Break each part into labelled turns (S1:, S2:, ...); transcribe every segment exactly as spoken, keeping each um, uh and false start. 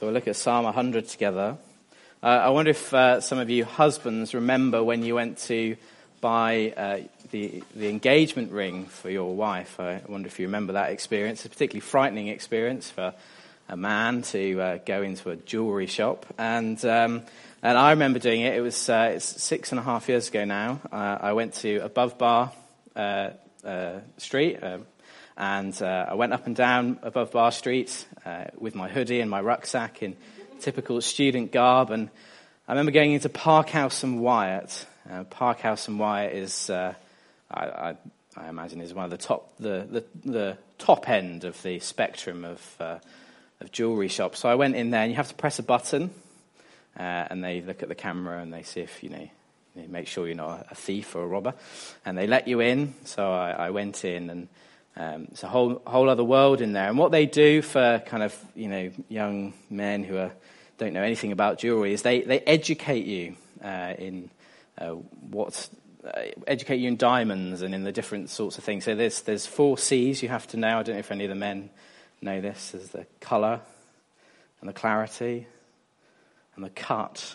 S1: So we'll look at Psalm one hundred together. Uh, I wonder if uh, some of you husbands remember when you went to buy uh, the the engagement ring for your wife. I wonder if you remember that experience. It's a particularly frightening experience for a man to uh, go into a jewellery shop. And um, and I remember doing it. It was uh, it's six and a half years ago now. Uh, I went to Above Bar uh, uh, Street. Uh, And uh, I went up and down Above Bar Street uh, with my hoodie and my rucksack in typical student garb. And I remember going into Parkhouse and Wyatt. Uh, Parkhouse and Wyatt is, uh, I, I, I imagine, is one of the top, the the, the top end of the spectrum of uh, of jewellery shops. So I went in there, and you have to press a button, uh, and they look at the camera and they see if you know, you know, make sure you're not a thief or a robber, and they let you in. So I, I went in and. Um, it's a whole whole other world in there. And what they do for kind of, you know, young men who are, don't know anything about jewellery is they, they educate you uh, in uh, what, uh, educate you in diamonds and in the different sorts of things. So there's there's four C's you have to know. I don't know if any of the men know this. There's the colour and the clarity and the cut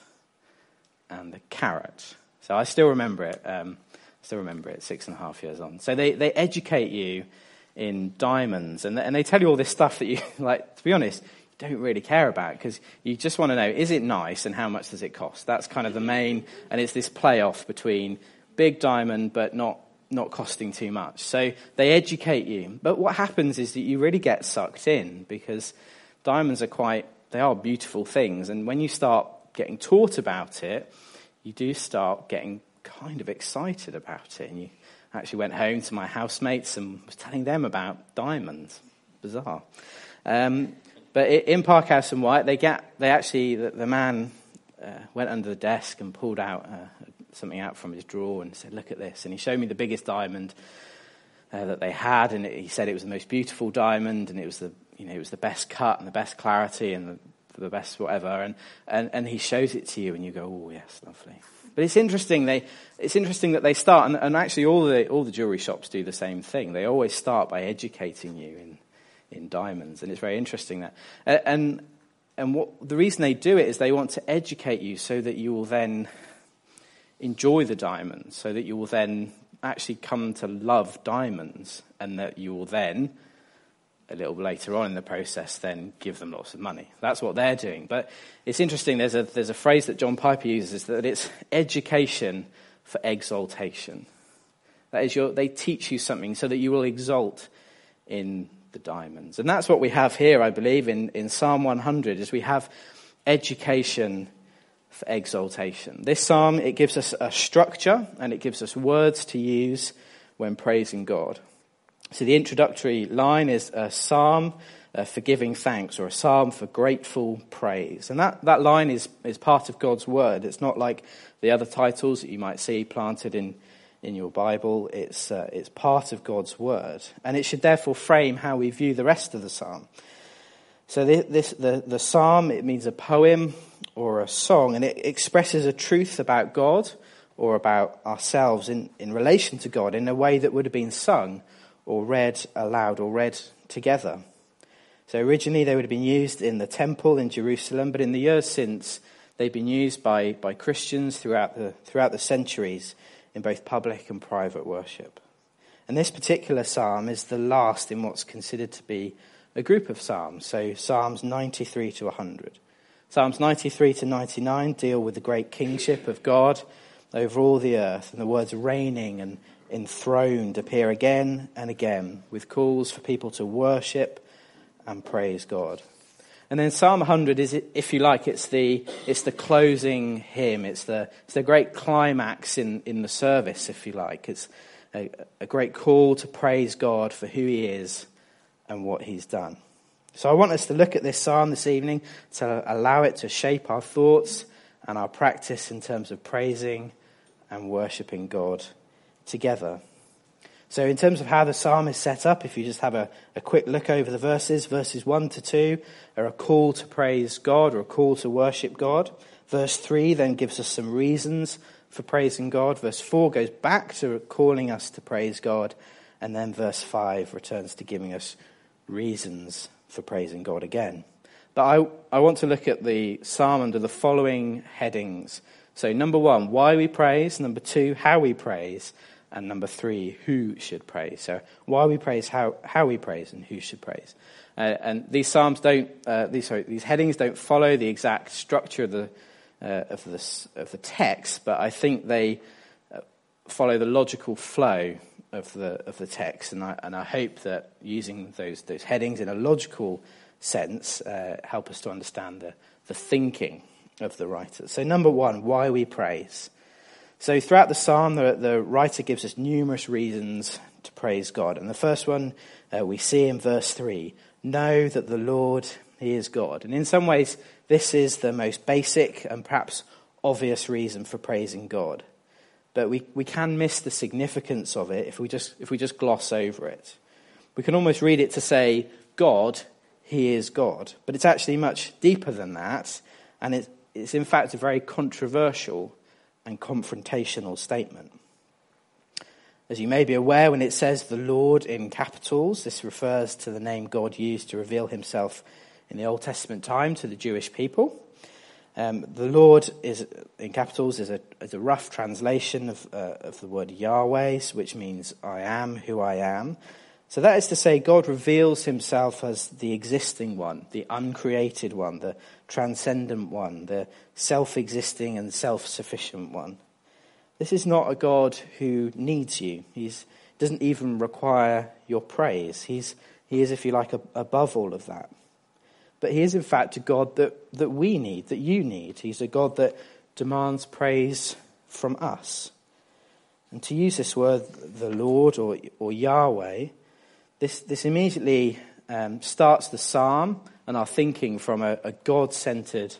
S1: and the carat. So I still remember it. Um, still remember it six and a half years on. So they, they educate you in diamonds, and and they tell you all this stuff that you, like, to be honest, you don't really care about, because you just want to know, is it nice and how much does it cost? That's kind of the main, and it's this play-off between big diamond but not, not costing too much. So they educate you. But what happens is that you really get sucked in, because diamonds are quite, they are beautiful things, and when you start getting taught about it, you do start getting kind of excited about it, and you actually went home to my housemates and was telling them about diamonds. Bizarre. Um, but in Parkhouse and Wyatt, they get they actually the, the man uh, went under the desk and pulled out uh, something out from his drawer and said, "Look at this." And he showed me the biggest diamond uh, that they had, and it, he said it was the most beautiful diamond, and it was the you know it was the best cut and the best clarity and the, the best whatever. And, and and he shows it to you, and you go, "Oh yes, lovely." But it's interesting. They, it's interesting that they start, and, and actually all the all the jewelry shops do the same thing. They always start by educating you in, in diamonds, and it's very interesting that. And and what the reason they do it is they want to educate you so that you will then enjoy the diamonds, so that you will then actually come to love diamonds, and that you will then, a little later on in the process, then give them lots of money. That's what they're doing. But it's interesting, there's a there's a phrase that John Piper uses, that it's education for exaltation. That is, your, they teach you something so that you will exalt in the diamonds. And that's what we have here, I believe, in, in Psalm one hundred, is we have education for exaltation. This psalm, it gives us a structure, and it gives us words to use when praising God. So the introductory line is a psalm uh, for giving thanks, or a psalm for grateful praise. And that, that line is, is part of God's word. It's not like the other titles that you might see planted in, in your Bible. It's, uh, it's part of God's word. And it should therefore frame how we view the rest of the psalm. So the, this, the, the psalm, it means a poem or a song, and it expresses a truth about God or about ourselves in, in relation to God in a way that would have been sung or read aloud, or read together. So originally they would have been used in the temple in Jerusalem, but in the years since, they've been used by, by Christians throughout the throughout the centuries in both public and private worship. And this particular psalm is the last in what's considered to be a group of psalms, so Psalms ninety-three to one hundred. Psalms ninety-three to ninety-nine deal with the great kingship of God over all the earth, and the words reigning and enthroned appear again and again, with calls for people to worship and praise God. And then Psalm one hundred is, if you like, it's the it's the closing hymn. It's the it's the great climax in, in the service, if you like. It's a, a great call to praise God for who he is and what he's done. So I want us to look at this psalm this evening to allow it to shape our thoughts and our practice in terms of praising and worshipping God together. So in terms of how the psalm is set up, if you just have a, a quick look over the verses, verses one to two are a call to praise God, or a call to worship God. Verse three then gives us some reasons for praising God. Verse four goes back to calling us to praise God. And then verse five returns to giving us reasons for praising God again. But I, I want to look at the psalm under the following headings. So number one, why we praise. Number two, how we praise. And number three, who should praise. So why we praise, how, how we praise, and who should praise. Uh, and these psalms don't, uh, these sorry, these headings don't follow the exact structure of the uh, of the of the text, but I think they uh, follow the logical flow of the of the text, and I and I hope that using those those headings in a logical sense uh, help us to understand the the thinking of the writer. So number one, why we praise. So throughout the psalm, the, the writer gives us numerous reasons to praise God, and the first one uh, we see in verse three: know that the Lord, He is God. And in some ways, this is the most basic and perhaps obvious reason for praising God. But we, we can miss the significance of it if we just if we just gloss over it. We can almost read it to say, God, He is God. But it's actually much deeper than that. And it, it's in fact a very controversial and confrontational statement. As you may be aware, when it says the Lord in capitals, this refers to the name God used to reveal himself in the Old Testament time to the Jewish people. Um, the Lord is in capitals is a, is a rough translation of, uh, of the word Yahweh, which means I am who I am. So that is to say, God reveals himself as the existing one, the uncreated one, the transcendent one, the self-existing and self-sufficient one. This is not a God who needs you. He doesn't even require your praise. He's, he is, if you like, a, above all of that. But he is, in fact, a God that, that we need, that you need. He's a God that demands praise from us. And to use this word, the Lord or, or Yahweh, this, this immediately um, starts the psalm and our thinking from a, a God-centered,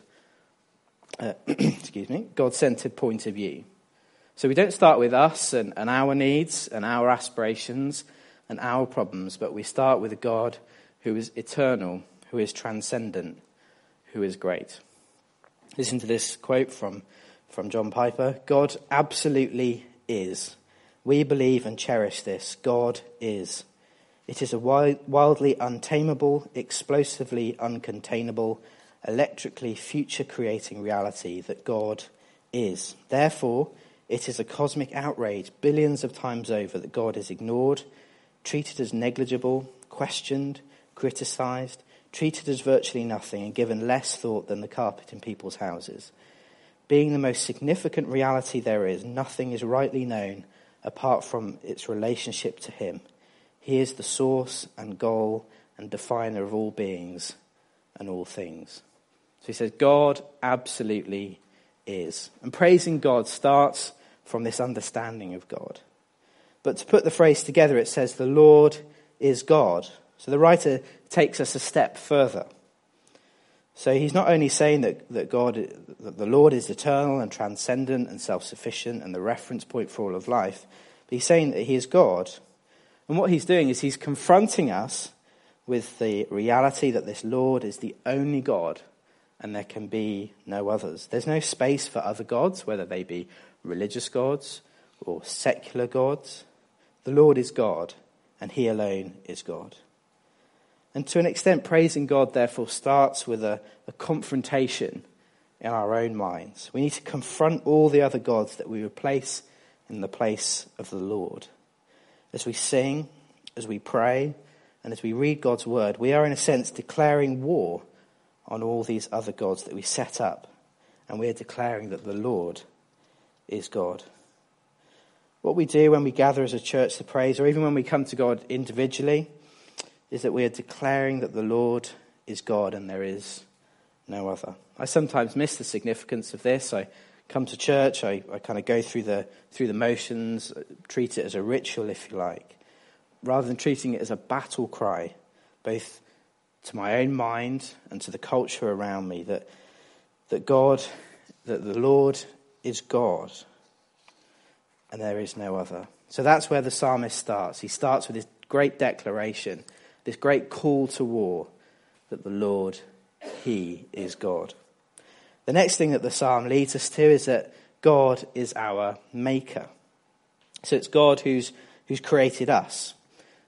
S1: uh, excuse me, God-centered point of view. So we don't start with us and, and our needs and our aspirations and our problems, but we start with a God who is eternal, who is transcendent, who is great. Listen to this quote from, from John Piper. God absolutely is. We believe and cherish this. God is. It is a wild, wildly untamable, explosively uncontainable, electrically future-creating reality that God is. Therefore, it is a cosmic outrage billions of times over that God is ignored, treated as negligible, questioned, criticized, treated as virtually nothing, and given less thought than the carpet in people's houses. Being the most significant reality there is, nothing is rightly known apart from its relationship to him. He is the source and goal and definer of all beings and all things. So he says, God absolutely is. And praising God starts from this understanding of God. But to put the phrase together, it says, the Lord is God. So the writer takes us a step further. So he's not only saying that, that God, that the Lord is eternal and transcendent and self-sufficient and the reference point for all of life, but he's saying that he is God. And what he's doing is he's confronting us with the reality that this Lord is the only God and there can be no others. There's no space for other gods, whether they be religious gods or secular gods. The Lord is God and he alone is God. And to an extent, praising God, therefore, starts with a, a confrontation in our own minds. We need to confront all the other gods that we replace in the place of the Lord. As we sing, as we pray, and as we read God's word, we are, in a sense, declaring war on all these other gods that we set up. And we are declaring that the Lord is God. What we do when we gather as a church to praise, or even when we come to God individually, is that we are declaring that the Lord is God and there is no other. I sometimes miss the significance of this. I come to church, I, I kind of go through the through the motions, treat it as a ritual, if you like, rather than treating it as a battle cry, both to my own mind and to the culture around me, that that God, that the Lord is God and there is no other. So that's where the psalmist starts. He starts with this great declaration, this great call to war, that the Lord, he is God. The next thing that the psalm leads us to is that God is our maker. So it's God who's who's created us.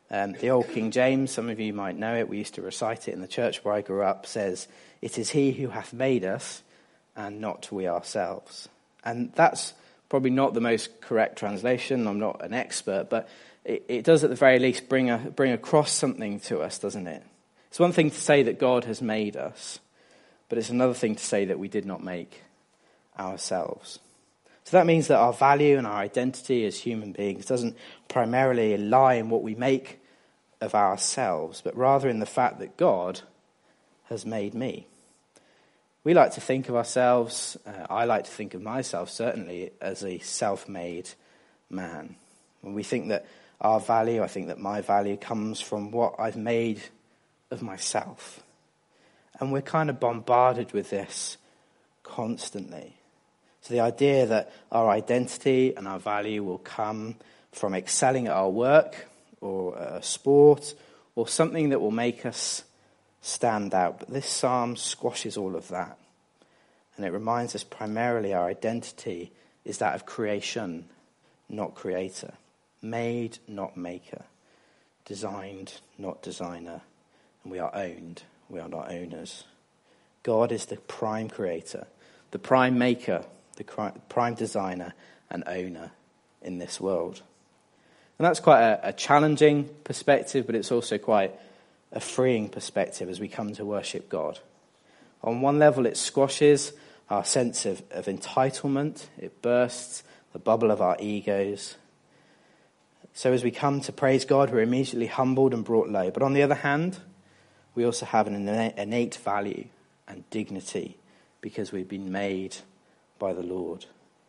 S1: Um, the old King James, some of you might know it, we used to recite it in the church where I grew up, says, "It is he who hath made us, and not we ourselves." And that's probably not the most correct translation. I'm not an expert, but it, it does at the very least bring a, bring across something to us, doesn't it? It's one thing to say that God has made us, but it's another thing to say that we did not make ourselves. So that means that our value and our identity as human beings doesn't primarily lie in what we make of ourselves, but rather in the fact that God has made me. We like to think of ourselves, uh, I like to think of myself certainly, as a self-made man. When we think that our value, I think that my value comes from what I've made of myself. And we're kind of bombarded with this constantly. So the idea that our identity and our value will come from excelling at our work or a sport or something that will make us stand out. But this psalm squashes all of that. And it reminds us primarily our identity is that of creation, not creator. Made, not maker. Designed, not designer. And we are owned, we are not owners. God is the prime creator, the prime maker, the prime designer and owner in this world. And that's quite a, a challenging perspective, but it's also quite a freeing perspective as we come to worship God. On one level, it squashes our sense of, of entitlement. It bursts the bubble of our egos. So as we come to praise God, we're immediately humbled and brought low. But on the other hand, we also have an innate value and dignity because we've been made by the Lord.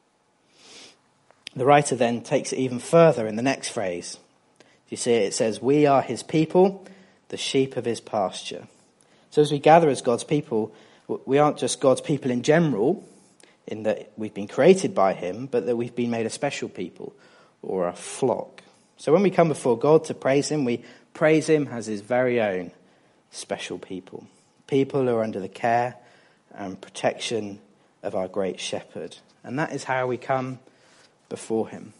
S1: The writer then takes it even further in the next phrase. You see it, it says, "We are his people, the sheep of his pasture." So as we gather as God's people, we aren't just God's people in general, in that we've been created by him, but that we've been made a special people or a flock. So when we come before God to praise him, we praise him as his very own special people. People who are under the care and protection of our great shepherd. And that is how we come before him.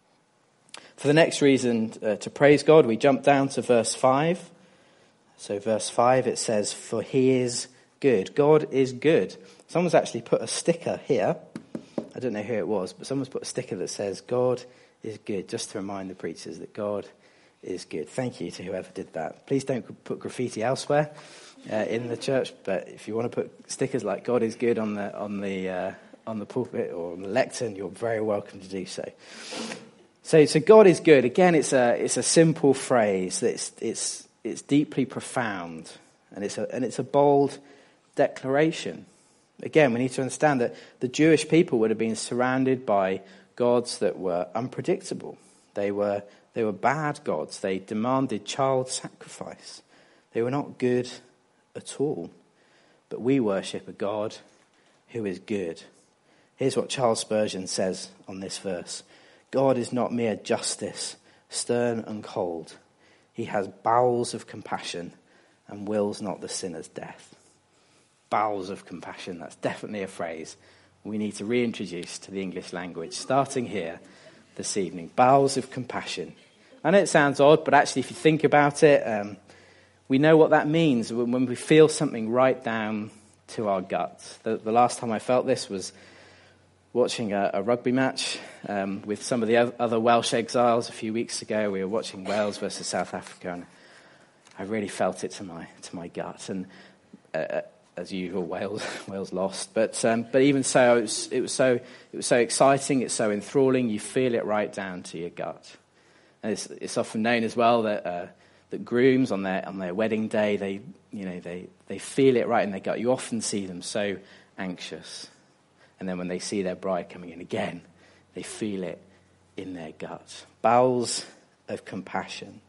S1: For the next reason uh, to praise God, we jump down to verse five. So verse five, it says, "For he is good." God is good. Someone's actually put a sticker here. I don't know who it was, but someone's put a sticker that says, "God is good," just to remind the preachers that God is good. Thank you to whoever did that. Please don't put graffiti elsewhere uh, in the church, but if you want to put stickers like "God is good" on the on the uh, on the pulpit or on the lectern, you're very welcome to do so. So, so God is good. Again, it's a it's a simple phrase. It's it's it's deeply profound, and it's a and it's a bold declaration. Again, we need to understand that the Jewish people would have been surrounded by gods that were unpredictable. They were they were bad gods. They demanded child sacrifice. They were not good at all. But we worship a God who is good. Here's what Charles Spurgeon says on this verse. "God is not mere justice, stern and cold. He has bowels of compassion and wills not the sinner's death." Bowels of compassion, that's definitely a phrase we need to reintroduce to the English language, starting here this evening. Bowels of compassion. I know it sounds odd, but actually if you think about it, um, we know what that means when we feel something right down to our guts. The, the last time I felt this was watching a, a rugby match um, with some of the other Welsh exiles a few weeks ago. We were watching Wales versus South Africa, and I really felt it to my to my gut. And uh, as usual, Wales Wales lost. But um, but even so, it was, it was so it was so exciting. It's so enthralling. You feel it right down to your gut. And it's it's often known as well that uh, that grooms on their on their wedding day, they you know they they feel it right in their gut. You often see them so anxious. And then when they see their bride coming in again, they feel it in their gut. Bowels of compassion.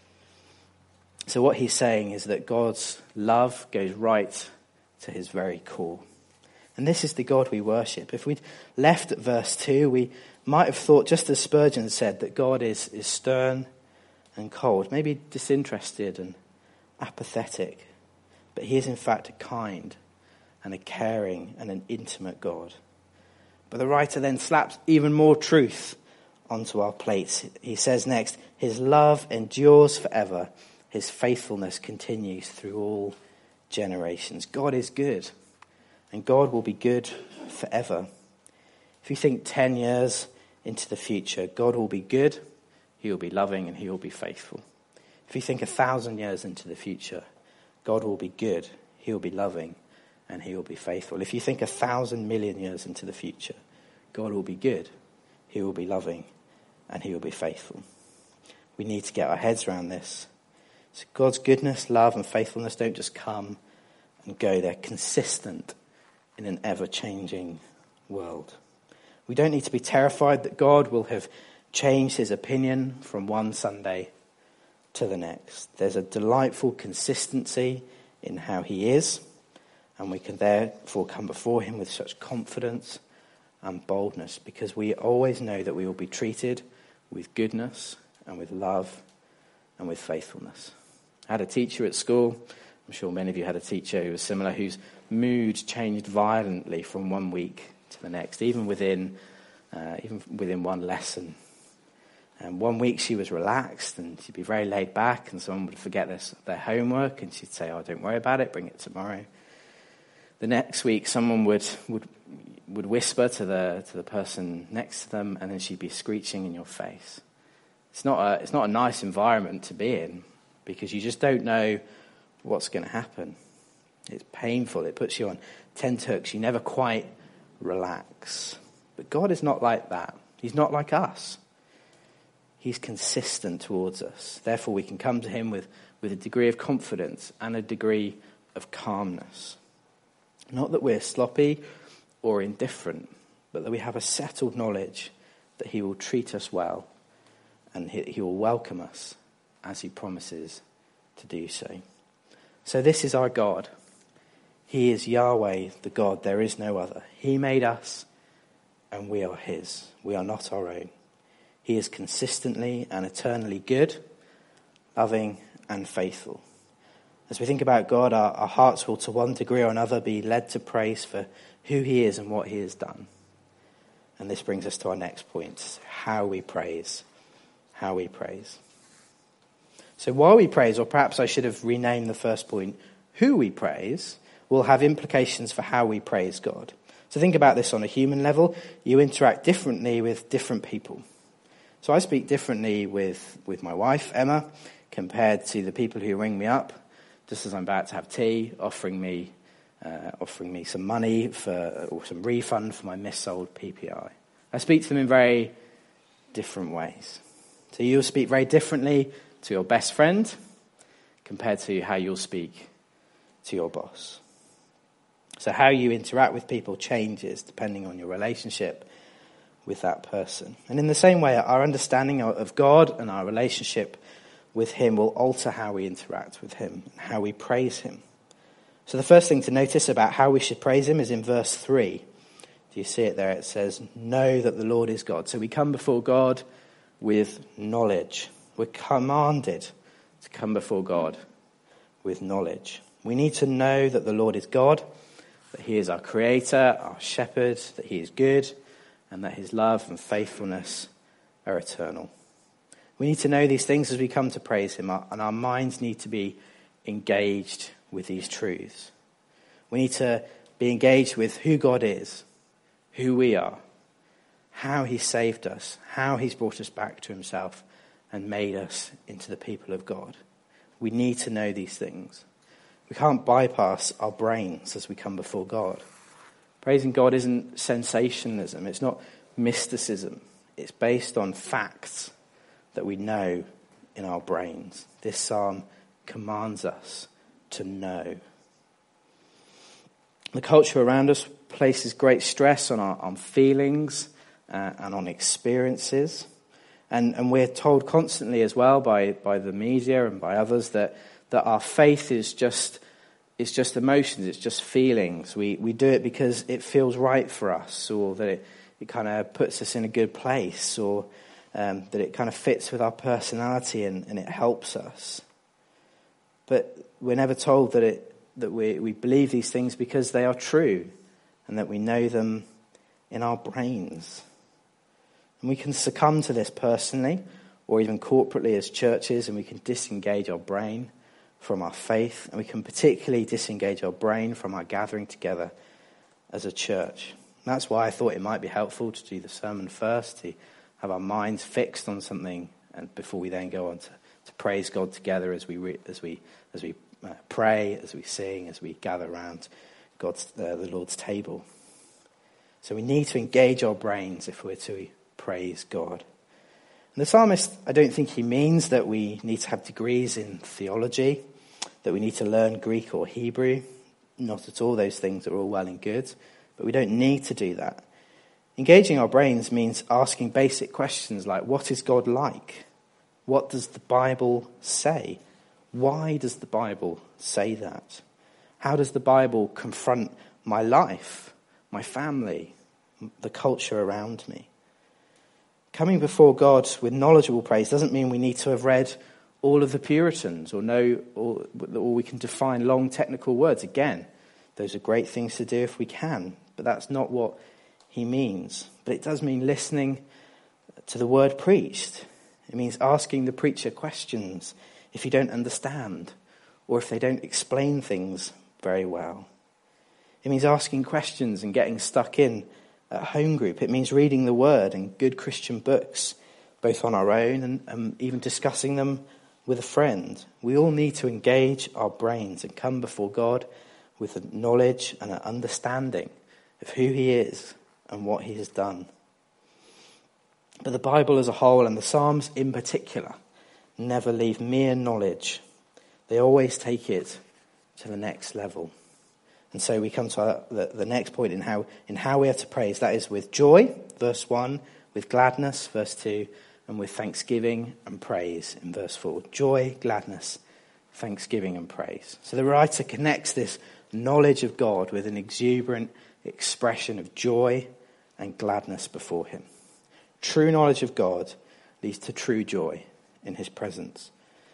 S1: So what he's saying is that God's love goes right to his very core. And this is the God we worship. If we'd left at verse two, we might have thought, just as Spurgeon said, that God is, is stern and cold, maybe disinterested and apathetic. But he is in fact a kind and a caring and an intimate God. But the writer then slaps even more truth
S2: onto our plates. He says next, his love endures forever. His faithfulness continues through all generations. God is good, and God will be good forever. If you think ten years into the future, God will be good, he will be loving, and he will be faithful. If you think a thousand years into the future, God will be good, he will be loving, and he will be faithful. If you think a thousand million years into the future, God will be good, he will be loving, and he will be faithful. We need to get our heads around this. So God's goodness, love, and faithfulness don't just come and go. They're consistent in an ever-changing world. We don't need to be terrified that God will have changed his opinion from one Sunday to the next. There's a delightful consistency in how he is, and we can therefore come before him with such confidence and boldness, because we always know that we will be treated with goodness and with love and with faithfulness. I had a teacher at school, I'm sure many of you had a teacher who was similar, whose mood changed violently from one week to the next, even within uh, even within one lesson. And one week she was relaxed and she'd be very laid back, and someone would forget their, their homework and she'd say, oh, don't worry about it, bring it tomorrow. The next week someone would would would whisper to the to the person next to them, and then she'd be screeching in your face. It's not a it's not a nice environment to be in, because you just don't know what's going to happen. It's painful. It puts you on tenterhooks. You never quite relax. But God is not like that. He's not like us. He's consistent towards us. Therefore, we can come to him with, with a degree of confidence and a degree of calmness. Not that we're sloppy or indifferent, but that we have a settled knowledge that he will treat us well, and he, he will welcome us as he promises to do so. So this is our God. He is Yahweh, the God. There is no other. He made us, and we are his. We are not our own. He is consistently and eternally good, loving, and faithful. As we think about God, our, our hearts will to one degree or another be led to praise for who he is and what he has done. And this brings us to our next point, how we praise. How we praise. So while we praise, or perhaps I should have renamed the first point, who we praise, will have implications for how we praise God. So think about this on a human level. You interact differently with different people. So I speak differently with, with my wife, Emma, compared to the people who ring me up just as I'm about to have tea, offering me uh, offering me some money for or some refund for my missold P P I. I speak to them in very different ways. So you'll speak very differently to your best friend compared to how you'll speak to your boss. So how you interact with people changes depending on your relationship with that person. And in the same way, our understanding of God and our relationship with him will alter how we interact with him and how we praise him. So the first thing to notice about how we should praise him is in verse three. Do you see it there? It says, know that the Lord is God. So we come before God with knowledge. We're commanded to come before God with knowledge. We need to know that the Lord is God, that he is our creator, our shepherd, that he is good, and that his love and faithfulness are eternal. We need to know these things as we come to praise him, and our minds need to be engaged with these truths. We need to be engaged with who God is, who we are, how he saved us, how he's brought us back to himself and made us into the people of God. We need to know these things. We can't bypass our brains as we come before God. Praising God isn't sensationalism. It's not mysticism. It's based on facts that we know in our brains. This psalm commands us to know. The culture around us places great stress on our on feelings uh, and on experiences. And, and we're told constantly as well by, by the media and by others that, that our faith is just it's just emotions, it's just feelings. We we do it because it feels right for us, or that it, it kind of puts us in a good place, or um, that it kind of fits with our personality and, and it helps us. But we're never told that it that we, we believe these things because they are true and that we know them in our brains. And we can succumb to this personally or even corporately as churches, and we can disengage our brain from our faith, and we can particularly disengage our brain from our gathering together as a church. And that's why I thought it might be helpful to do the sermon first, to have our minds fixed on something, and before we then go on to, to praise God together as we re, as we as we uh, pray, as we sing, as we gather around God's uh, the Lord's table. So we need to engage our brains if we're to praise God. And the psalmist, I don't think he means that we need to have degrees in theology, that we need to learn Greek or Hebrew. Not at all. Those things are all well and good, but we don't need to do that. Engaging our brains means asking basic questions like, what is God like? What does the Bible say? Why does the Bible say that? How does the Bible confront my life, my family, the culture around me? Coming before God with knowledgeable praise doesn't mean we need to have read all of the Puritans or know, or, or we can define long technical words. Again, those are great things to do if we can, but that's not what he means. But it does mean listening to the word preached. It means asking the preacher questions if you don't understand or if they don't explain things very well. It means asking questions and getting stuck in at home group. It means reading the word and good Christian books, both on our own and um, even discussing them with a friend. We all need to engage our brains and come before God with a knowledge and an understanding of who he is and what he has done. But the Bible as a whole, and the Psalms in particular, never leave mere knowledge. They always take it to the next level. And so we come to our, the, the next point in how in how we are to praise. That is with joy, verse one, with gladness, verse two, and with thanksgiving and praise in verse four. Joy, gladness, thanksgiving and praise. So the writer connects this knowledge of God with an exuberant expression of joy and gladness before him. True knowledge of God leads to true joy in his presence.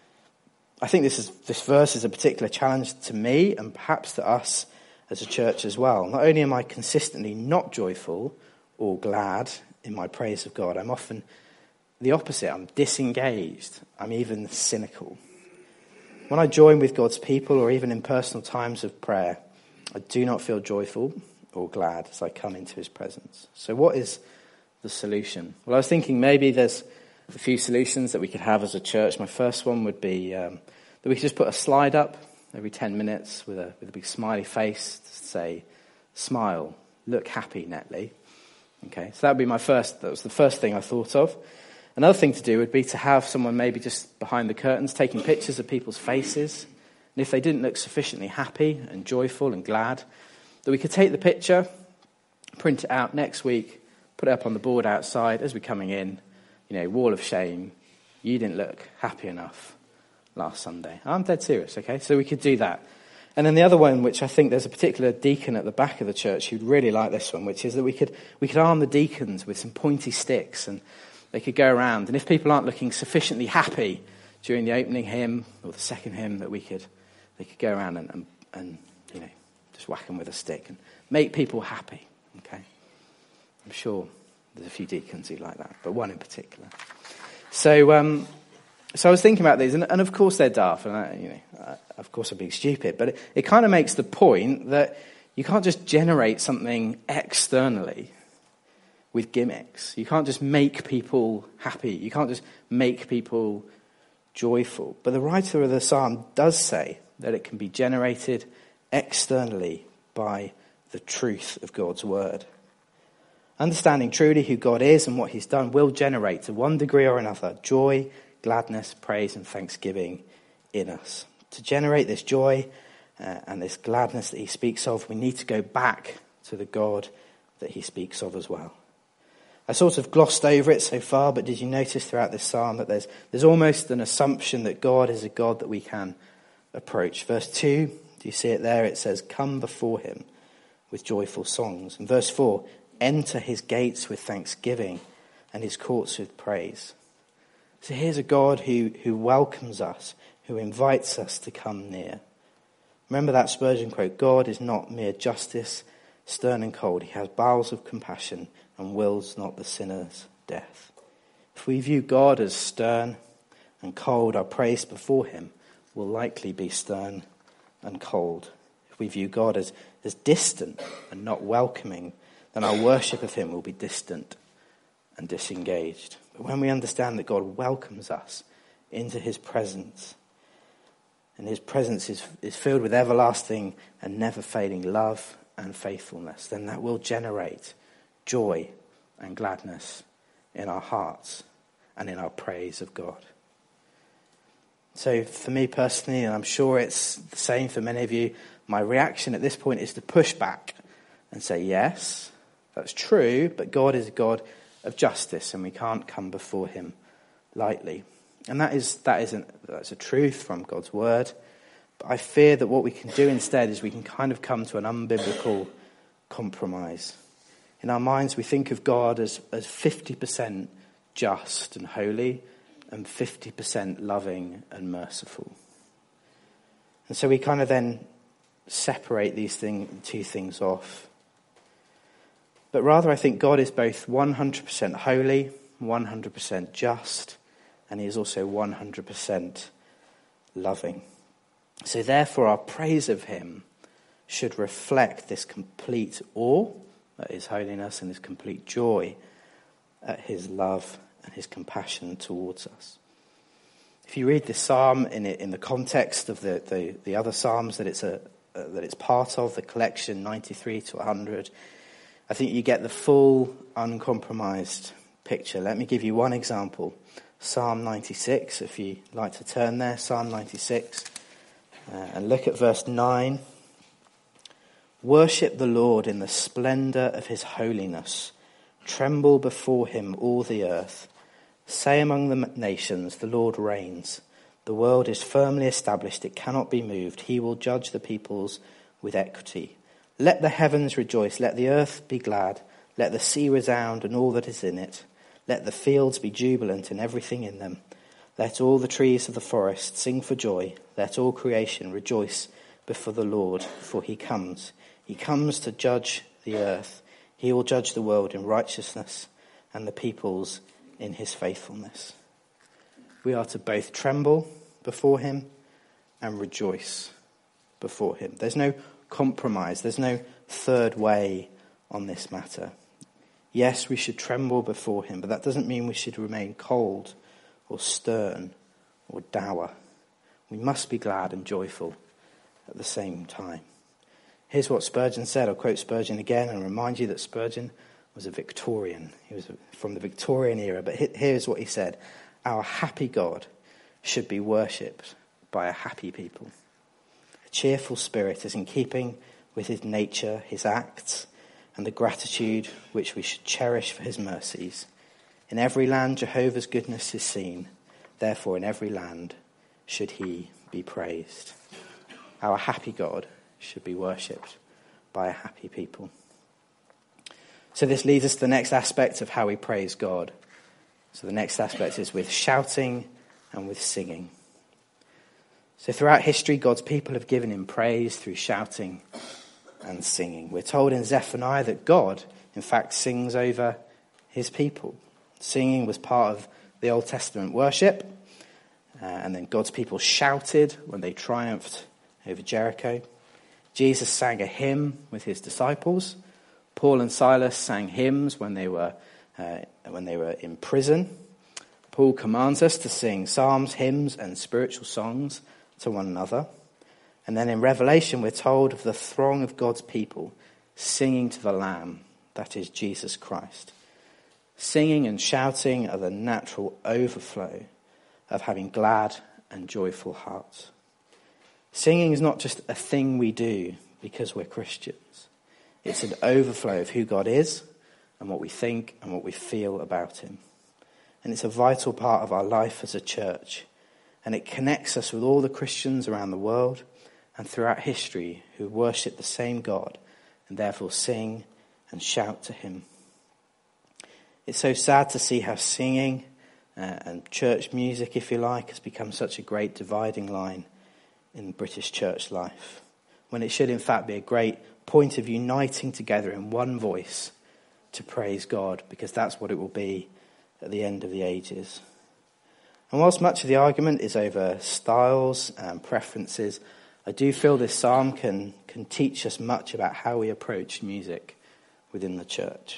S2: I think this is this verse is a particular challenge to me and perhaps to us as a church as well. Not only am I consistently not joyful or glad in my praise of God, I'm often the opposite. I'm disengaged. I'm even cynical. When I join with God's people or even in personal times of prayer, I do not feel joyful or glad as I come into his presence. So what is the solution? Well, I was thinking maybe there's a few solutions that we could have as a church. My first one would be um, that we could just put a slide up every ten minutes with a with a big smiley face to say, smile, look happy, Netley. Okay, so that would be my first, that was the first thing I thought of. Another thing to do would be to have someone maybe just behind the curtains taking pictures of people's faces. And if they didn't look sufficiently happy and joyful and glad, that we could take the picture, print it out next week, put it up on the board outside as we're coming in, you know, wall of shame. You didn't look happy enough last Sunday. I'm dead serious, okay? So we could do that. And then the other one, which I think there's a particular deacon at the back of the church who'd really like this one, which is that we could we could arm the deacons with some pointy sticks and they could go around. And if people aren't looking sufficiently happy during the opening hymn or the second hymn, that we could they could go around and, and, and you know, just whack them with a stick and make people happy, okay? I'm sure there's a few deacons who like that, but one in particular. So, um, so I was thinking about these, and, and of course they're daft, and I, you know, I, of course I'm being stupid, but it, it kind of makes the point that you can't just generate something externally with gimmicks. You can't just make people happy. You can't just make people joyful. But the writer of the psalm does say that it can be generated externally by the truth of God's word. Understanding truly who God is and what he's done will generate, to one degree or another, joy, gladness, praise and thanksgiving in us. To generate this joy uh, and this gladness that he speaks of, we need to go back to the God that he speaks of as well. I sort of glossed over it so far, but did you notice throughout this psalm that there's there's almost an assumption that God is a God that we can approach? Verse two, do you see it there? It says, come before him with joyful songs. And verse four, enter his gates with thanksgiving and his courts with praise. So here's a God who, who welcomes us, who invites us to come near. Remember that Spurgeon quote, God is not mere justice, stern and cold. He has bowels of compassion and wills not the sinner's death. If we view God as stern and cold, our praise before him will likely be stern and cold. If we view God as, as distant and not welcoming, then our worship of him will be distant and disengaged. But when we understand that God welcomes us into his presence, and his presence is, is filled with everlasting and never-failing love and faithfulness, then that will generate joy and gladness in our hearts and in our praise of God. So for me personally, and I'm sure it's the same for many of you, my reaction at this point is to push back and say, yes, that's true, but God is a God of justice and we can't come before him lightly. And that is that isn't that's a truth from God's word. But I fear that what we can do instead is we can kind of come to an unbiblical compromise. In our minds, we think of God as, as fifty percent just and holy and fifty percent loving and merciful. And so we kind of then separate these thing, two things off. But rather, I think God is both one hundred percent holy, one hundred percent just, and he is also one hundred percent loving. So therefore, our praise of him should reflect this complete awe at his holiness and his complete joy at his love and his compassion towards us. If you read this psalm in it, in the context of the, the, the other psalms that it's a uh, that it's part of, the collection ninety-three to one hundred, I think you get the full, uncompromised picture. Let me give you one example. Psalm ninety-six, if you like to turn there, Psalm ninety-six, uh, and look at verse nine. Worship the Lord in the splendor of his holiness. Tremble before him, all the earth. Say among the nations, the Lord reigns. The world is firmly established, it cannot be moved. He will judge the peoples with equity. Let the heavens rejoice, let the earth be glad, let the sea resound and all that is in it. Let the fields be jubilant and everything in them. Let all the trees of the forest sing for joy. Let all creation rejoice before the Lord, for he comes. He comes to judge the earth. He will judge the world in righteousness and the peoples in his faithfulness. We are to both tremble before him and rejoice before him. There's no compromise. There's no third way on this matter. Yes, we should tremble before him, but that doesn't mean we should remain cold or stern or dour. We must be glad and joyful at the same time. Here's what Spurgeon said. I'll quote Spurgeon again and remind you that Spurgeon was a Victorian. He was from the Victorian era. But here's what he said. Our happy God should be worshipped by a happy people. A cheerful spirit is in keeping with his nature, his acts, and the gratitude which we should cherish for his mercies. In every land Jehovah's goodness is seen. Therefore in every land should he be praised. Our happy God should be worshipped by a happy people. So this leads us to the next aspect of how we praise God. So the next aspect is with shouting and with singing. So throughout history, God's people have given him praise through shouting and singing. We're told in Zephaniah that God, in fact, sings over his people. Singing was part of the Old Testament worship. Uh, and then God's people shouted when they triumphed over Jericho. Jesus sang a hymn with his disciples. Paul and Silas sang hymns when they were uh, when they were in prison. Paul commands us to sing psalms, hymns, and spiritual songs to one another. And then in Revelation, we're told of the throng of God's people singing to the Lamb, that is Jesus Christ. Singing and shouting are the natural overflow of having glad and joyful hearts. Singing is not just a thing we do because we're Christians. It's an overflow of who God is and what we think and what we feel about him. And it's a vital part of our life as a church. And it connects us with all the Christians around the world and throughout history who worship the same God and therefore sing and shout to him. It's so sad to see how singing uh, and church music, if you like, has become such a great dividing line in British church life, when it should in fact be a great point of uniting together in one voice to praise God, because that's what it will be at the end of the ages. And whilst much of the argument is over styles and preferences, I do feel this psalm can, can teach us much about how we approach music within the church.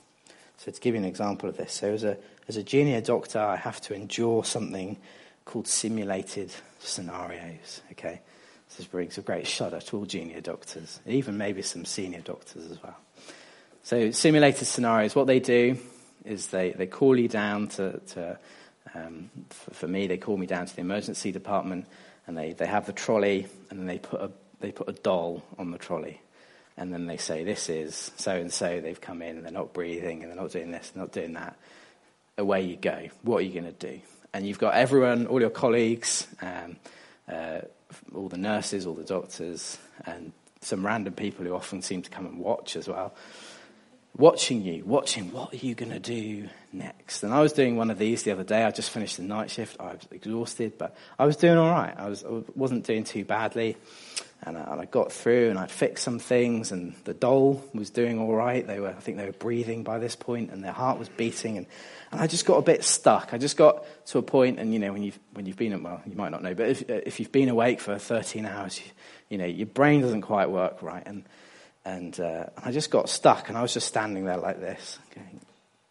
S2: So to give you an example of this, so as a, as a junior doctor, I have to endure something called simulated scenarios, okay? This brings a great shudder to all junior doctors, even maybe some senior doctors as well. So simulated scenarios, what they do is they, they call you down to... to Um, for, for me, they call me down to the emergency department, and they, they have the trolley, and then they put a they put a doll on the trolley, and then they say, "This is so and so. They've come in, and they're not breathing, and they're not doing this, they're not doing that. Away you go. What are you going to do?" And you've got everyone, all your colleagues, um, uh, all the nurses, all the doctors, and some random people who often seem to come and watch as well. Watching you, watching, what are you going to do next? And I was doing one of these the other day. I just finished the night shift. I was exhausted, but I was doing all right. I, was, I wasn't doing too badly. And I, and I got through, and I fixed some things, and the doll was doing all right. They were, I think they were breathing by this point, and their heart was beating. And, and I just got a bit stuck. I just got to a point, and, you know, when you've, when you've been, well, you might not know, but if, if you've been awake for thirteen hours, you, you know, your brain doesn't quite work right. And And uh, I just got stuck, and I was just standing there like this, going,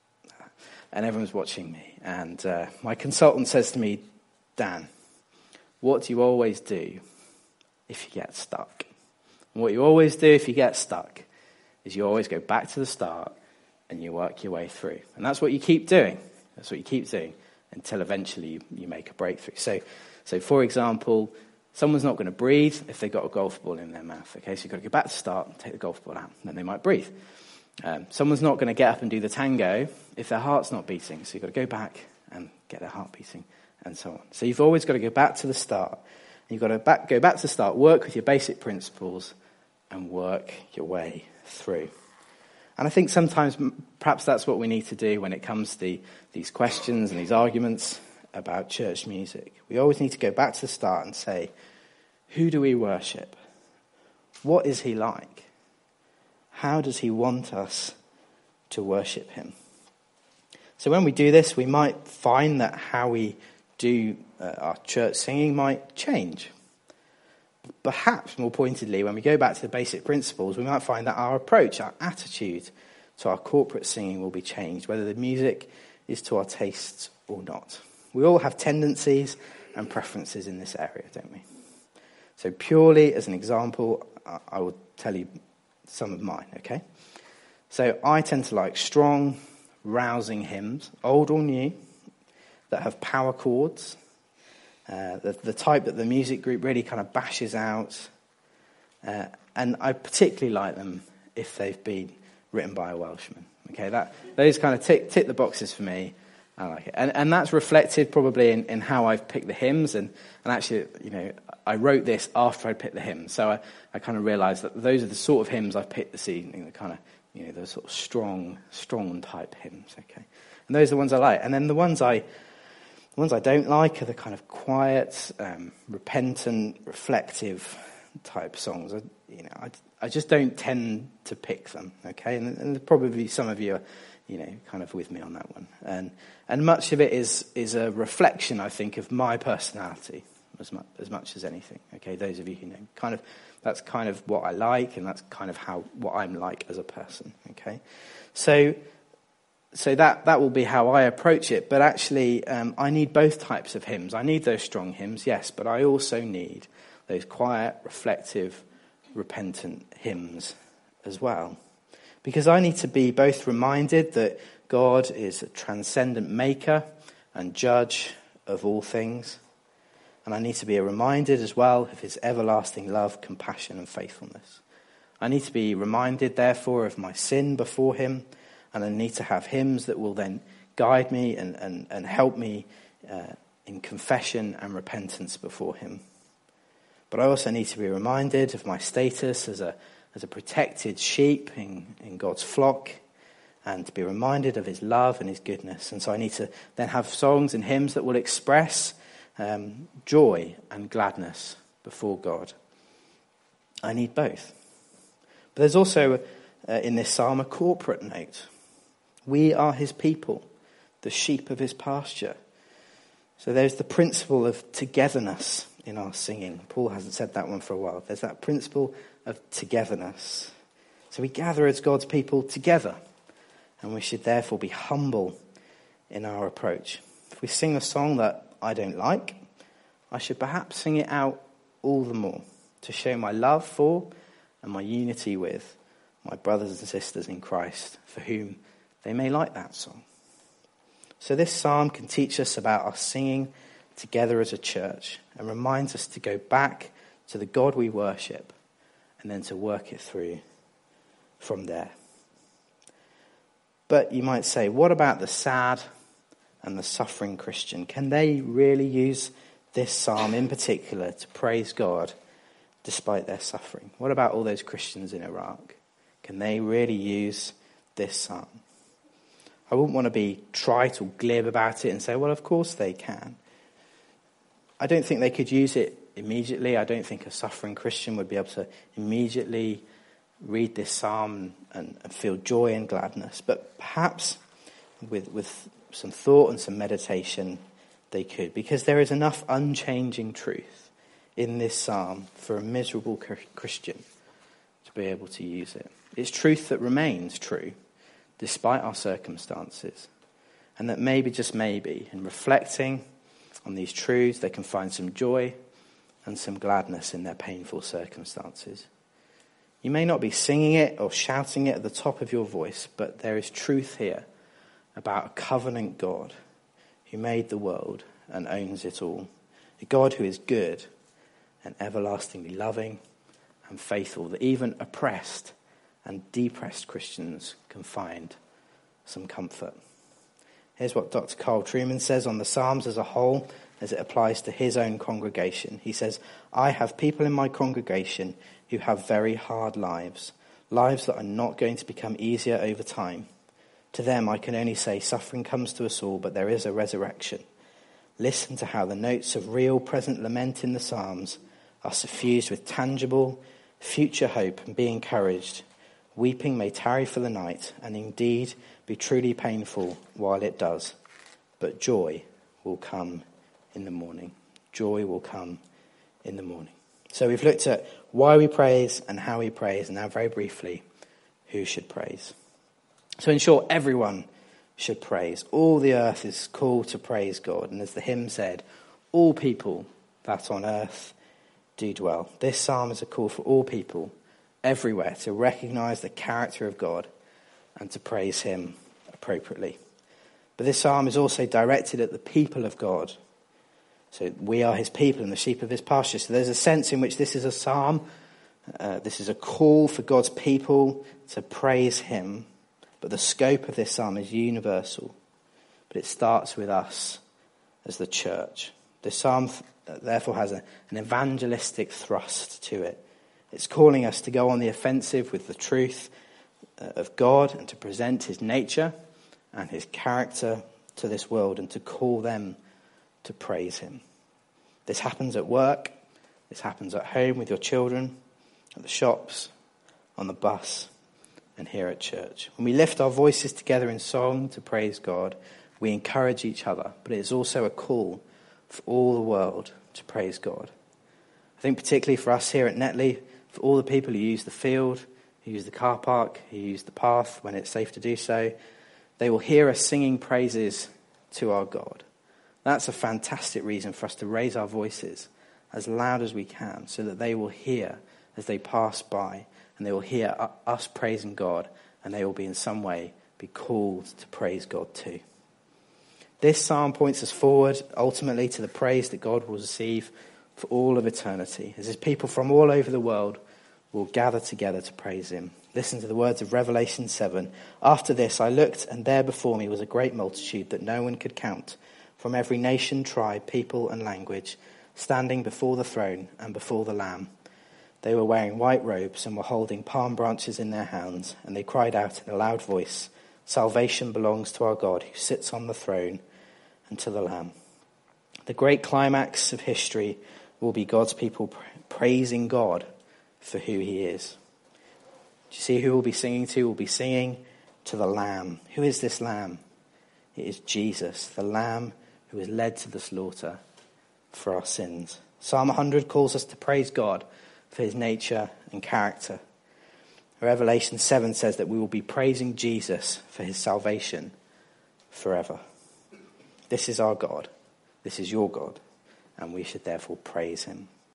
S2: and everyone's watching me. And uh, my consultant says to me, "Dan, what do you always do if you get stuck?" And what you always do if you get stuck is you always go back to the start and you work your way through. And that's what you keep doing. That's what you keep doing until eventually you, you make a breakthrough. So, so for example, someone's not going to breathe if they've got a golf ball in their mouth, okay? So you've got to go back to start and take the golf ball out, and then they might breathe. Um, someone's not going to get up and do the tango if their heart's not beating, so you've got to go back and get their heart beating, and so on. So you've always got to go back to the start. And you've got to back, go back to the start, work with your basic principles, and work your way through. And I think sometimes perhaps that's what we need to do when it comes to the, these questions and these arguments about church music. We always need to go back to the start and say, who do we worship? What is he like? How does he want us to worship him? So when we do this, we might find that how we do uh, our church singing might change. Perhaps more pointedly, when we go back to the basic principles, we might find that our approach, our attitude to our corporate singing will be changed, whether the music is to our tastes or not. We all have tendencies and preferences in this area, don't we? So purely as an example, I will tell you some of mine, okay? So I tend to like strong, rousing hymns, old or new, that have power chords, uh, the, the type that the music group really kind of bashes out. Uh, and I particularly like them if they've been written by a Welshman. Okay, that those kind of tick, tick the boxes for me. I like it. And, and that's reflected probably in, in how I've picked the hymns. And, and actually, you know, I wrote this after I picked the hymns. So I, I kind of realised that those are the sort of hymns I've picked this evening, the kind of, you know, those sort of strong, strong type hymns, okay? And those are the ones I like. And then the ones I, the ones I don't like are the kind of quiet, um, repentant, reflective type songs. I, you know, I, I just don't tend to pick them, okay? And, and probably some of you are, you know, kind of with me on that one. And and much of it is is a reflection, I think, of my personality as much as much as anything. Okay, those of you who know, kind of that's kind of what I like, and that's kind of how what I'm like as a person. Okay, so so that that will be how I approach it. But actually, um, I need both types of hymns. I need those strong hymns, yes, but I also need those quiet, reflective, repentant hymns as well. Because I need to be both reminded that God is a transcendent maker and judge of all things. And I need to be reminded as well of his everlasting love, compassion and faithfulness. I need to be reminded, therefore, of my sin before him. And I need to have hymns that will then guide me and, and, and help me uh, in confession and repentance before him. But I also need to be reminded of my status as a as a protected sheep in, in God's flock, and to be reminded of his love and his goodness. And so I need to then have songs and hymns that will express um, joy and gladness before God. I need both. But there's also uh, in this psalm a corporate note. We are his people. the sheep of his pasture. So there's the principle of togetherness in our singing. Paul hasn't said that one for a while. There's that principle of togetherness. So we gather as God's people together, and we should therefore be humble in our approach. If we sing a song that I don't like, I should perhaps sing it out all the more to show my love for and my unity with my brothers and sisters in Christ, for whom they may like that song. So this psalm can teach us about our singing together as a church and reminds us to go back to the God we worship and then to work it through from there. But you might say, what about the sad and the suffering Christian? Can they really use this psalm in particular to praise God despite their suffering? What about all those Christians in Iraq? Can they really use this psalm? I wouldn't want to be trite or glib about it and say, well, of course they can. I don't think they could use it immediately. I don't think a suffering Christian would be able to immediately read this psalm and, and feel joy and gladness. But perhaps with, with some thought and some meditation, they could. Because there is enough unchanging truth in this psalm for a miserable Christian to be able to use it. It's truth that remains true despite our circumstances. And that maybe, just maybe, in reflecting on these truths, they can find some joy and some gladness in their painful circumstances. You may not be singing it or shouting it at the top of your voice, but there is truth here about a covenant God who made the world and owns it all. A God who is good and everlastingly loving and faithful, that even oppressed and depressed Christians can find some comfort. Here's what Doctor Carl Trueman says on the Psalms as a whole as it applies to his own congregation. He says, I have people in my congregation who have very hard lives, lives that are not going to become easier over time. To them I can only say suffering comes to us all, but there is a resurrection. Listen to how the notes of real present lament in the Psalms are suffused with tangible future hope, and be encouraged. Weeping may tarry for the night, and indeed be truly painful while it does. But joy will come in the morning. Joy will come in the morning. So we've looked at why we praise and how we praise, and now very briefly, who should praise. So in short, everyone should praise. All the earth is called to praise God. And as the hymn said, all people that on earth do dwell. This psalm is a call for all people everywhere to recognize the character of God and to praise him appropriately. But this psalm is also directed at the people of God. So we are his people and the sheep of his pasture. So there's a sense in which this is a psalm. Uh, this is a call for God's people to praise him. But the scope of this psalm is universal. But it starts with us as the church. This psalm therefore has a, an evangelistic thrust to it. It's calling us to go on the offensive with the truth of God and to present his nature and his character to this world and to call them to praise him. This happens at work. This happens at home with your children, at the shops, on the bus, and here at church. When we lift our voices together in song to praise God, we encourage each other, but it is also a call for all the world to praise God. I think particularly for us here at Netley, for all the people who use the field, who use the car park, who use the path when it's safe to do so, they will hear us singing praises to our God. That's a fantastic reason for us to raise our voices as loud as we can so that they will hear as they pass by, and they will hear us praising God, and they will be in some way be called to praise God too. This psalm points us forward ultimately to the praise that God will receive for all of eternity, as his people from all over the world will gather together to praise him. Listen to the words of Revelation seven. After this I looked, and there before me was a great multitude that no one could count, from every nation, tribe, people and language, standing before the throne and before the Lamb. They were wearing white robes and were holding palm branches in their hands, and they cried out in a loud voice, Salvation belongs to our God who sits on the throne and to the Lamb. The great climax of history will be God's people praising God for who he is. Do you see who we'll be singing to? We'll be singing to the Lamb. Who is this Lamb? It is Jesus, the Lamb who was led to the slaughter for our sins. Psalm one hundred calls us to praise God for his nature and character. Revelation seven says that we will be praising Jesus for his salvation forever. This is our God. This is your God. And we should therefore praise him.